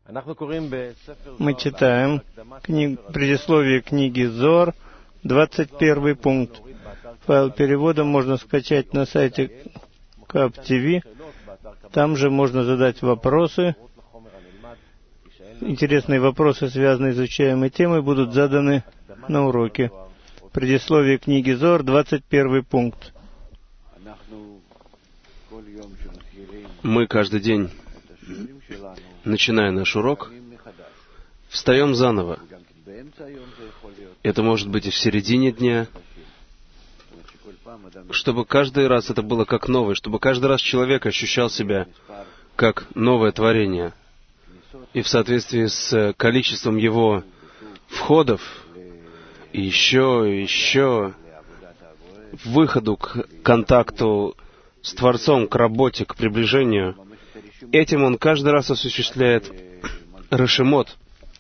Мы читаем предисловие книги Зоар, 21 пункт. Файл перевода можно скачать на сайте КАП-ТВ. Там же можно задать вопросы. Интересные вопросы, связанные с изучаемой темой, будут заданы на уроке. Предисловие книги Зоар, 21 пункт. Мы каждый день, начиная наш урок, встаем заново. Это может быть и в середине дня, чтобы каждый раз это было как новое, чтобы каждый раз человек ощущал себя как новое творение. И в соответствии с количеством его входов, и еще выходу к контакту с Творцом, к работе, к приближению, этим он каждый раз осуществляет решемот,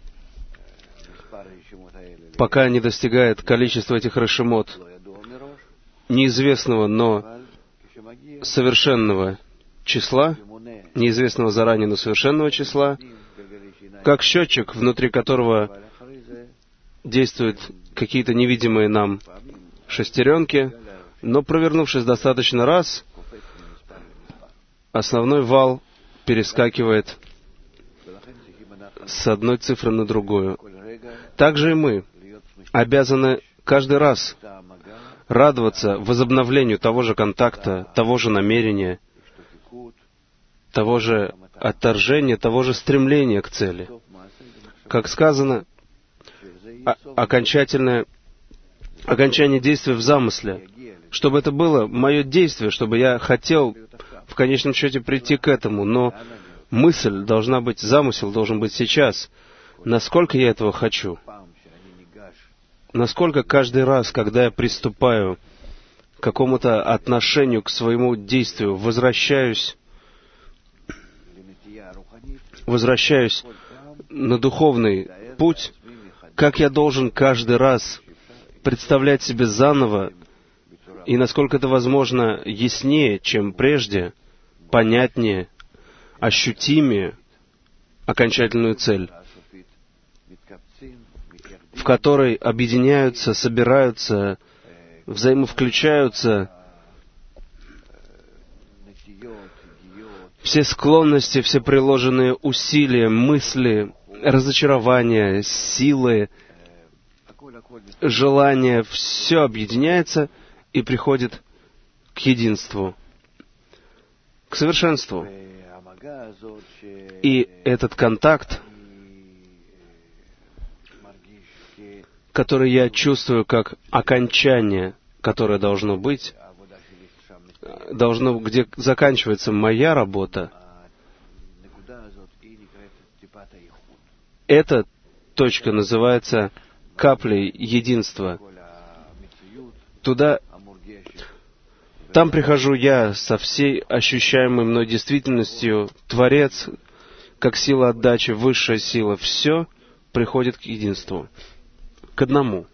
пока не достигает количества этих решемот неизвестного, но совершенного числа, неизвестного заранее, но совершенного числа, как счетчик, внутри которого действуют какие-то невидимые нам шестеренки, но провернувшись достаточно раз, основной вал перескакивает с одной цифры на другую. Также и мы обязаны каждый раз радоваться возобновлению того же контакта, того же намерения, того же отторжения, того же стремления к цели. Как сказано, окончание действия в замысле, чтобы это было мое действие, чтобы я хотел в конечном счете прийти к этому, но мысль должна быть, замысел должен быть сейчас. Насколько я этого хочу? Насколько каждый раз, когда я приступаю к какому-то отношению, к своему действию, возвращаюсь на духовный путь, как я должен каждый раз представлять себе заново, и насколько это возможно яснее, чем прежде, понятнее, ощутимее окончательную цель, в которой объединяются, собираются, взаимовключаются все склонности, все приложенные усилия, мысли, разочарования, силы, желания, все объединяется и приходит к единству, к совершенству. И этот контакт, который я чувствую как окончание, которое должно быть, где заканчивается моя работа, эта точка называется каплей единства. Там прихожу я со всей ощущаемой мной действительностью, Творец, как сила отдачи, высшая сила, все приходит к единству, к одному.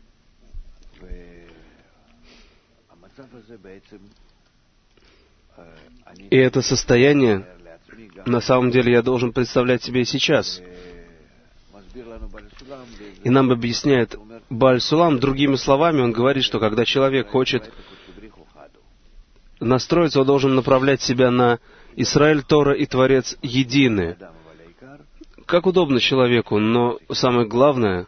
И это состояние, на самом деле, я должен представлять себе и сейчас. И нам объясняет Бааль Сулам, другими словами, он говорит, что когда человек хочет настроиться, он должен направлять себя на Исраэль, Тора и Творец едины. Как удобно человеку, но самое главное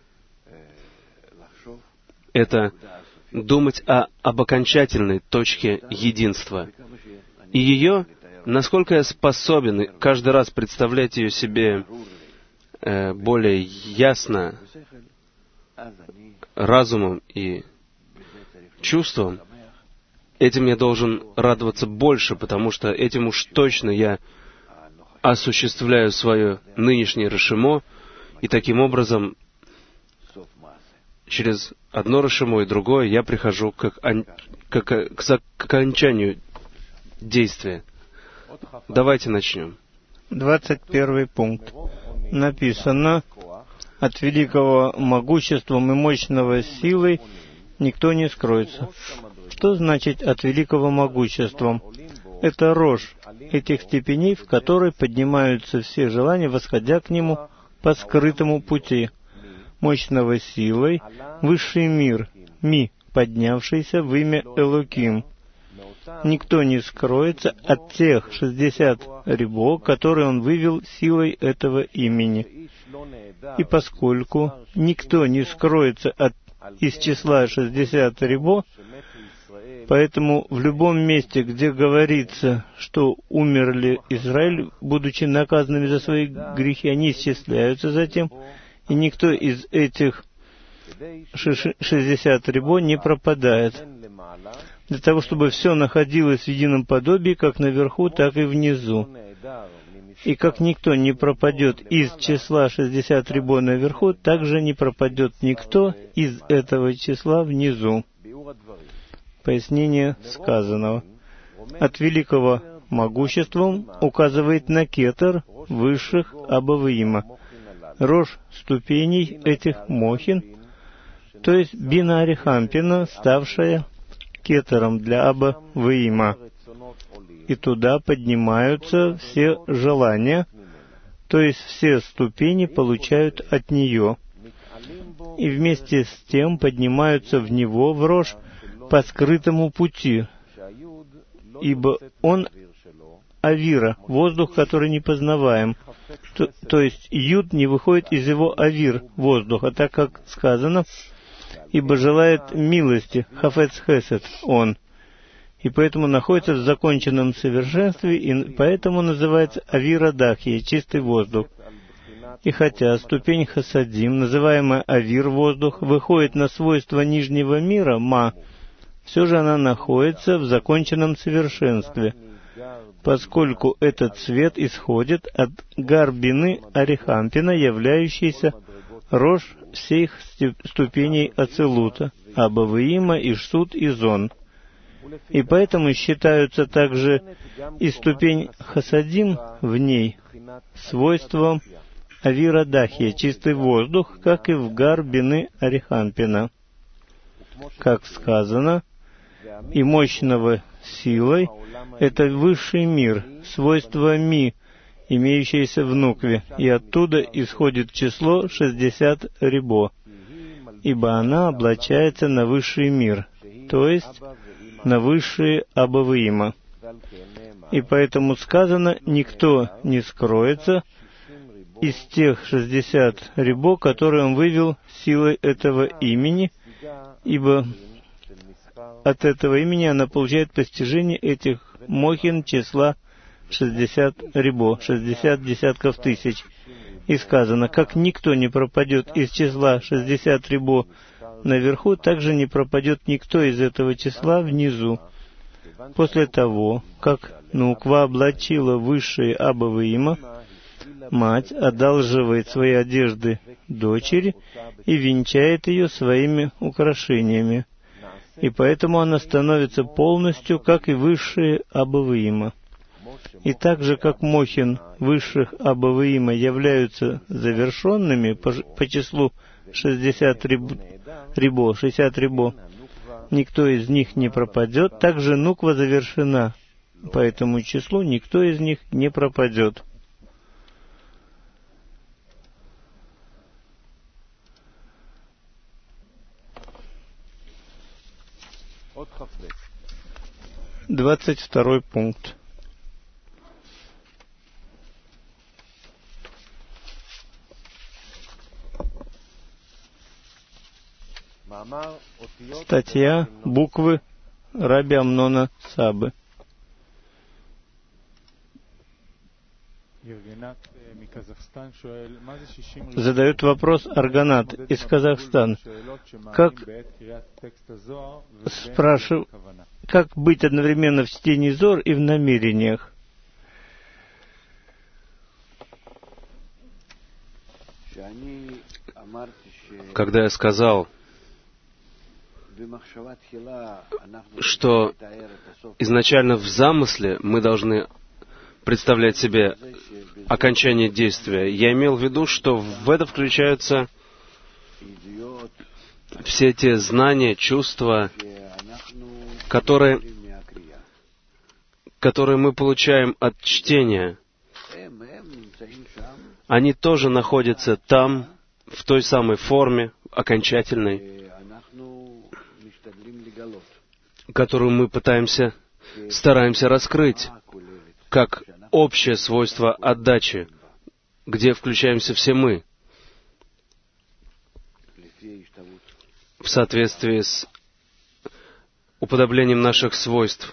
— это думать об окончательной точке единства. И ее, насколько я способен каждый раз представлять ее себе более ясно, разумом и чувством, этим я должен радоваться больше, потому что этим уж точно я осуществляю свое нынешнее решемо, и таким образом через одно решемо и другое я прихожу к окончанию действия. Давайте начнем. 21 пункт. Написано: «От великого могуществом и мощного силой никто не скроется». Что значит «от великого могуществом»? это рожь этих степеней, в которой поднимаются все желания, восходя к нему по скрытому пути, мощного силой, высший мир, ми, поднявшийся в имя Элоким. Никто не скроется от тех 60 рибо, которые он вывел силой этого имени. И поскольку никто не скроется из числа 60 рибо, поэтому в любом месте, где говорится, что умерли Израиль, будучи наказанными за свои грехи, они исчисляются затем, и никто из этих 60 рибо не пропадает. Для того, чтобы все находилось в едином подобии, как наверху, так и внизу. И как никто не пропадет из числа 60 рибо наверху, так же не пропадет никто из этого числа внизу. Пояснение сказанного. От великого могущества указывает на кетер высших Абавиима, рожь ступеней этих мохин, то есть бина Арихампина, ставшая кетером для Абавиима. И туда поднимаются все желания, то есть все ступени получают от нее. И вместе с тем поднимаются в него, в рожь, по скрытому пути, ибо он авира, воздух, который не познаваем. То есть юд не выходит из его авир, воздуха, так как сказано, ибо желает милости, хафец хесед, он. И поэтому находится в законченном совершенстве, и поэтому называется авира дахия, чистый воздух. И хотя ступень хасадим, называемая авир, воздух, выходит на свойства нижнего мира, ма, все же она находится в законченном совершенстве, поскольку этот свет исходит от гарбины Арихампина, являющейся рожь всех ступеней Ацилута, Абавиима, Ишсут и Зон. И поэтому считаются также и ступень Хасадим в ней свойством Авира Дахия, чистый воздух, как и в гарбины Арихампина. Как сказано, и мощного силой — это высший мир, свойство ми, имеющееся в нукве, и оттуда исходит число 60 рибо, ибо она облачается на высший мир, то есть на высшие Абавиима. И поэтому сказано, никто не скроется из тех 60 рибо, которые он вывел силой этого имени, ибо от этого имени она получает постижение этих мохин числа 60 рибо, 60 десятков тысяч. И сказано, как никто не пропадет из числа 60 рибо наверху, так же не пропадет никто из этого числа внизу. После того, как Нуква облачила высшие Абавиима, мать одалживает свои одежды дочери и венчает ее своими украшениями. И поэтому она становится полностью, как и высшие Абавиима. И так же, как мохин высших Абавиима являются завершенными по числу 60 рибо, никто из них не пропадет, также нуква завершена, по этому числу никто из них не пропадет. Двадцать второй пункт. Статья буквы Раби Амнона Сабы. Задает вопрос Арганат из Казахстана. Как быть одновременно в чтении Зор и в намерениях? Когда я сказал, что изначально в замысле мы должны представлять себе окончание действия, я имел в виду, что в это включаются все те знания, чувства, которые которые мы получаем от чтения, они тоже находятся там, в той самой форме, окончательной, которую мы стараемся раскрыть, как общее свойство отдачи, где включаемся все мы, в соответствии с уподоблением наших свойств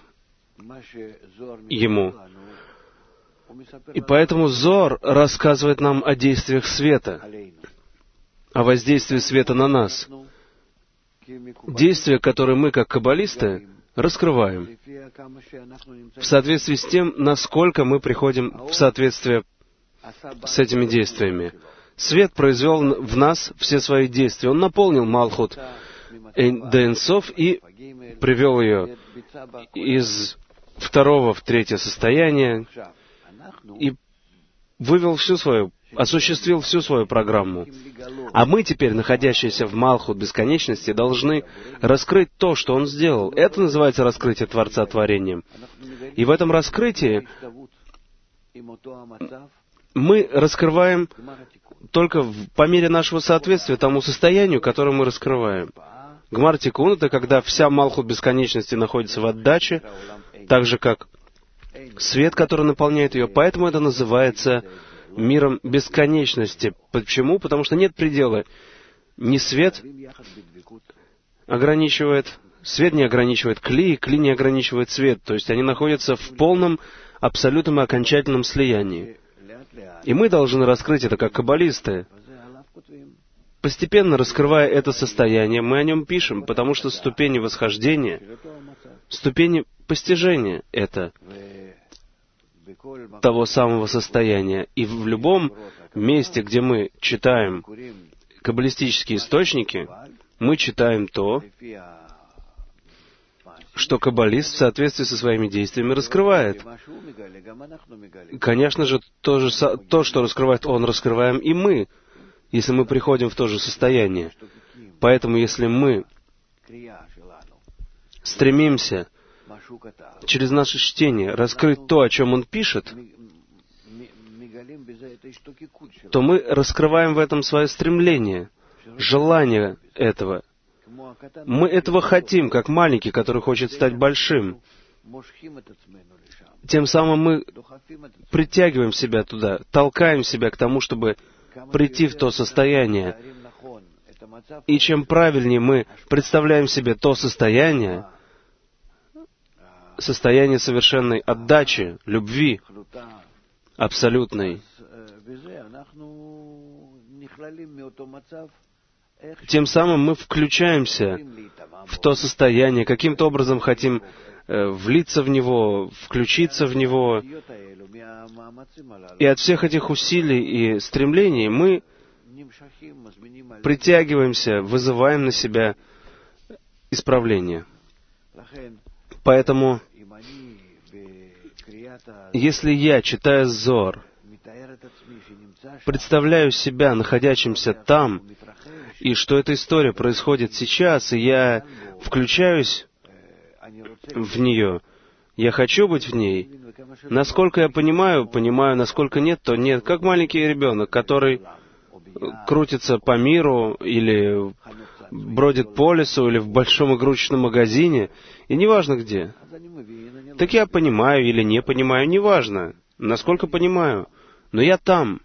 Ему. И поэтому Зоар рассказывает нам о действиях света, о воздействии света на нас. Действия, которые мы, как каббалисты, раскрываем в соответствии с тем, насколько мы приходим в соответствие с этими действиями. Свет произвел в нас все свои действия. Он наполнил Малхут до Энсов и привел ее из второго в третье состояние и осуществил всю свою программу. А мы теперь, находящиеся в Малхут бесконечности, должны раскрыть то, что Он сделал. Это называется раскрытие Творца творением. И в этом раскрытии мы раскрываем только по мере нашего соответствия тому состоянию, которое мы раскрываем. Гмар Тикун — это когда вся Малхут бесконечности находится в отдаче, так же, как свет, который наполняет ее. Поэтому это называется миром бесконечности. Почему? Потому что нет предела. Ни свет не ограничивает кли, и кли не ограничивает свет. То есть они находятся в полном, абсолютном и окончательном слиянии. И мы должны раскрыть это как каббалисты. Постепенно раскрывая это состояние, мы о нем пишем, потому что ступени восхождения, ступени постижения — это того самого состояния. И в любом месте, где мы читаем каббалистические источники, мы читаем то, что каббалист в соответствии со своими действиями раскрывает. Конечно же, то, что раскрывает он, раскрываем и мы, если мы приходим в то же состояние. Поэтому, если мы стремимся через наше чтение раскрыть то, о чем он пишет, то мы раскрываем в этом свое стремление, желание этого. Мы этого хотим, как маленький, который хочет стать большим. Тем самым мы притягиваем себя туда, толкаем себя к тому, чтобы прийти в то состояние. И чем правильнее мы представляем себе то состояние совершенной отдачи, любви, абсолютной, тем самым мы включаемся в то состояние, каким-то образом хотим влиться в него, включиться в него. И от всех этих усилий и стремлений мы притягиваемся, вызываем на себя исправление. Поэтому, если я, читая Зоар, представляю себя находящимся там, и что эта история происходит сейчас, и я включаюсь в нее, я хочу быть в ней, насколько я понимаю, насколько нет, то нет. Как маленький ребенок, который крутится по миру, или бродит по лесу, или в большом игрушечном магазине, и неважно где. Так я понимаю или не понимаю, неважно, насколько понимаю, но я там.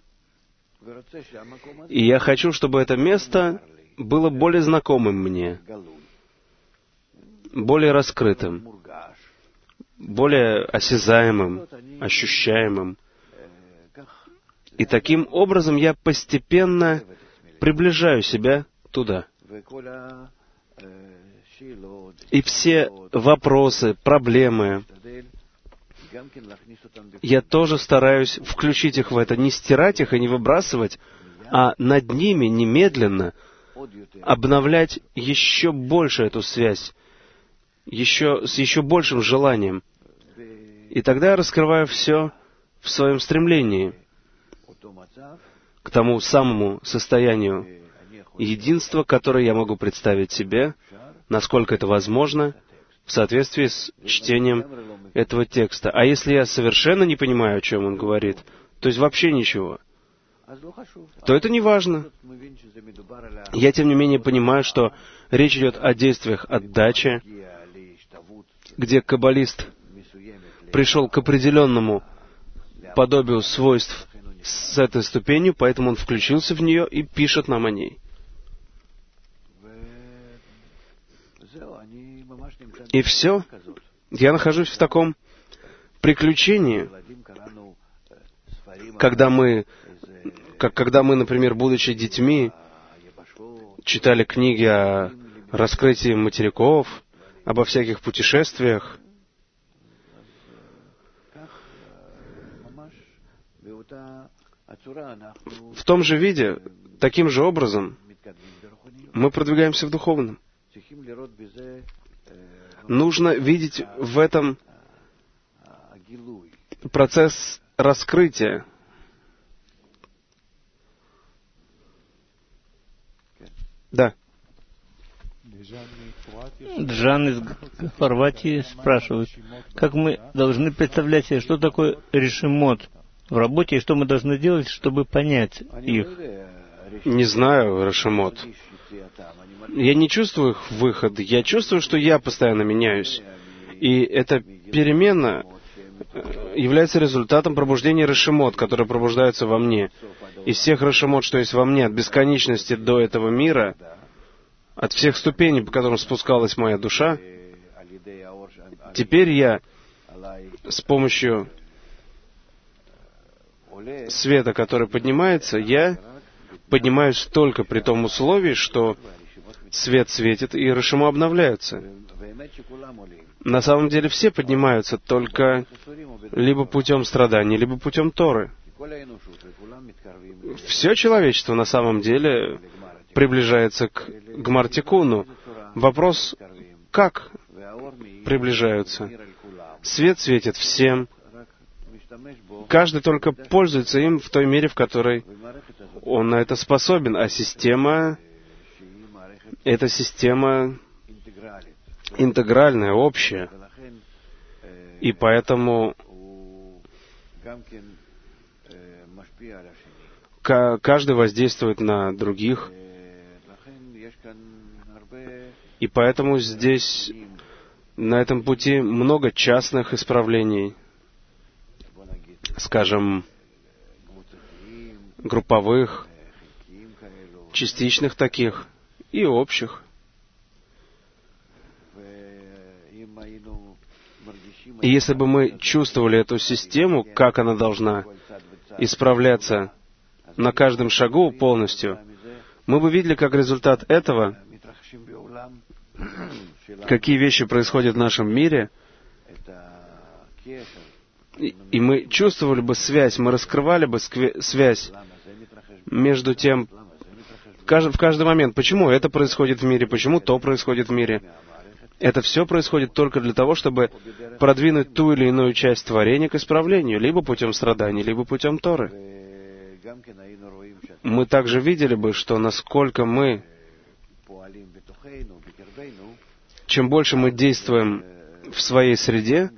И я хочу, чтобы это место было более знакомым мне, более раскрытым, более осязаемым, ощущаемым. И таким образом я постепенно приближаю себя туда. И все вопросы, проблемы, я тоже стараюсь включить их в это, не стирать их и не выбрасывать, а над ними немедленно обновлять еще больше эту связь, с еще большим желанием. И тогда я раскрываю все в своем стремлении к тому самому состоянию единства, которое я могу представить себе, насколько это возможно, в соответствии с чтением этого текста. А если я совершенно не понимаю, о чем он говорит, то есть вообще ничего, то это не важно. Я, тем не менее, понимаю, что речь идет о действиях отдачи, где каббалист пришел к определенному подобию свойств с этой ступенью, поэтому он включился в нее и пишет нам о ней. И все. Я нахожусь в таком приключении, когда мы, например, будучи детьми, читали книги о раскрытии материков, обо всяких путешествиях. В том же виде, таким же образом, мы продвигаемся в духовном. Нужно видеть в этом процесс раскрытия. Да. Джан из Хорватии спрашивает, как мы должны представлять себе, что такое решимот в работе, и что мы должны делать, чтобы понять их. Не знаю, решимот. Я не чувствую их выход. Я чувствую, что я постоянно меняюсь. И эта перемена является результатом пробуждения решимот, которые пробуждаются во мне. Из всех решимот, что есть во мне, от бесконечности до этого мира, от всех ступеней, по которым спускалась моя душа, теперь я с помощью света, который поднимается, я поднимаюсь только при том условии, что свет светит и решимо обновляются. На самом деле все поднимаются только либо путем страданий, либо путем Торы. Все человечество на самом деле приближается к Гмар-Тикуну. Вопрос, как приближаются? Свет светит всем. Каждый только пользуется им в той мере, в которой он на это способен. А система — это система интегральная, общая. И поэтому каждый воздействует на других. И поэтому здесь, на этом пути, много частных исправлений, скажем, групповых, частичных таких и общих. И если бы мы чувствовали эту систему, как она должна исправляться на каждом шагу полностью, мы бы видели, как результат этого, какие вещи происходят в нашем мире, и мы чувствовали бы связь, мы раскрывали бы связь между тем, в каждый момент, почему это происходит в мире, почему то происходит в мире. Это все происходит только для того, чтобы продвинуть ту или иную часть творения к исправлению, либо путем страданий, либо путем Торы. Мы также видели бы, что насколько мы, чем больше мы действуем в своей среде,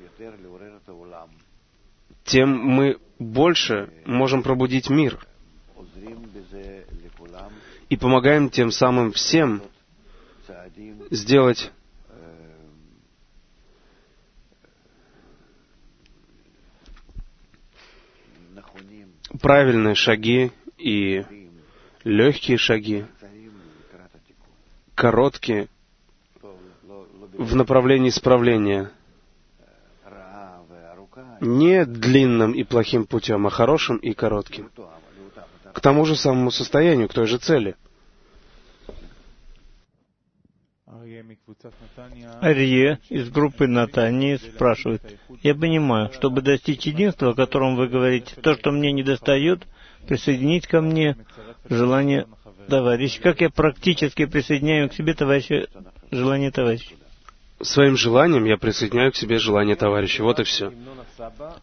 тем мы больше можем пробудить мир и помогаем тем самым всем сделать правильные шаги и легкие шаги, короткие, в направлении исправления. Не длинным и плохим путем, а хорошим и коротким. К тому же самому состоянию, к той же цели. Арье из группы Натании спрашивает, я понимаю, чтобы достичь единства, о котором вы говорите, то, что мне недостает, присоединить ко мне желание товарища. Как я практически присоединяю к себе желание товарища? Своим желанием я присоединяю к себе желание товарища. Вот и все.